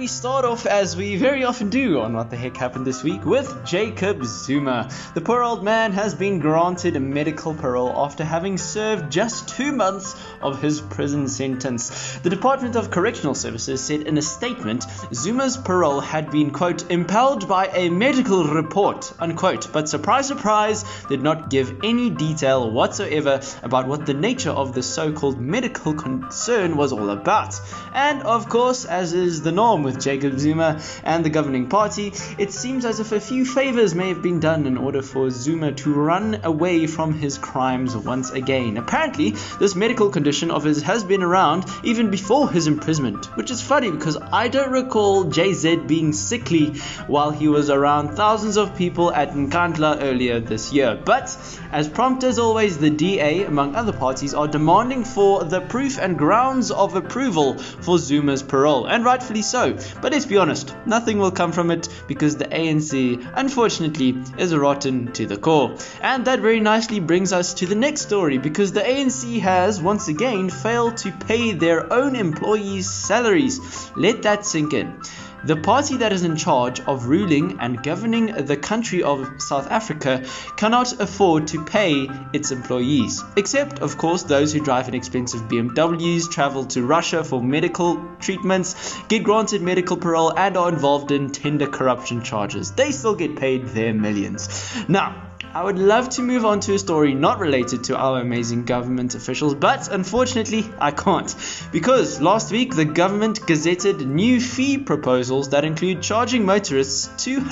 we start off, as we very often do on What the Heck Happened This Week, with Jacob Zuma. The poor old man has been granted a medical parole after having served just 2 months of his prison sentence. The Department of Correctional Services said in a statement, Zuma's parole had been, quote, impelled by a medical report, unquote, but surprise, surprise, did not give any detail whatsoever about what the nature of the so-called medical concern was all about. And of course, as is the norm with Jacob Zuma and the governing party, it seems as if a few favors may have been done in order for Zuma to run away from his crimes once again. Apparently, this medical condition of his has been around even before his imprisonment, which is funny because I don't recall JZ being sickly while he was around thousands of people at Nkandla earlier this year. But as prompt as always, the DA, among other parties, are demanding for the proof and grounds of approval for Zuma's parole, and rightfully so. But let's be honest, nothing will come from it because the ANC, unfortunately, is rotten to the core. And that very nicely brings us to the next story, because the ANC has once again failed to pay their own employees' salaries. Let that sink in. The party that is in charge of ruling and governing the country of South Africa cannot afford to pay its employees, except of course those who drive in expensive BMWs, travel to Russia for medical treatments, get granted medical parole and are involved in tender corruption charges. They still get paid their millions. Now, I would love to move on to a story not related to our amazing government officials, but unfortunately I can't, because last week the government gazetted new fee proposals that include charging motorists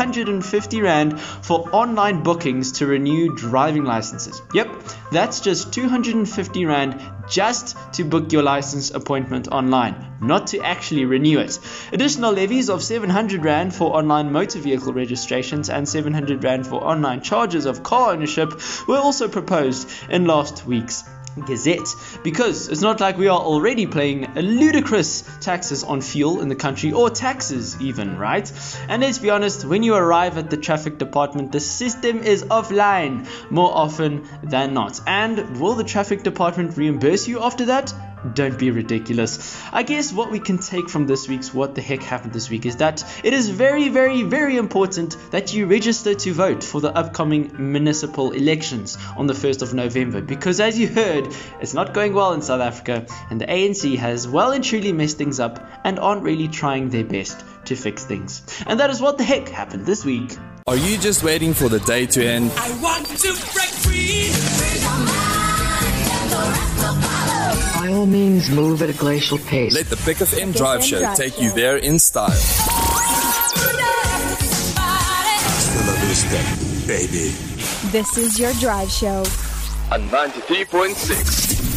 250 Rand for online bookings to renew driving licenses. Yep, that's just 250 Rand just to book your license appointment online, not to actually renew it. Additional levies of 700 Rand for online motor vehicle registrations and 700 Rand for online charges of car ownership were also proposed in last week's Gazette, because it's not like we are already paying ludicrous taxes on fuel in the country, or taxes even, right? And let's be honest, when you arrive at the traffic department, the system is offline more often than not. And will the traffic department reimburse you after that? Don't be ridiculous. I guess what we can take from this week's What the Heck Happened This Week is that it is very, very, very important that you register to vote for the upcoming municipal elections on the 1st of November, because as you heard, it's not going well in South Africa and the ANC has well and truly messed things up and aren't really trying their best to fix things. And that is What the Heck Happened This Week. Are you just waiting for the day to end? I want to break free. By all means, move at a glacial pace. Let the Pick FM Drive Show take you there in style. Hasta la vista, baby. This is your drive show On 93.6.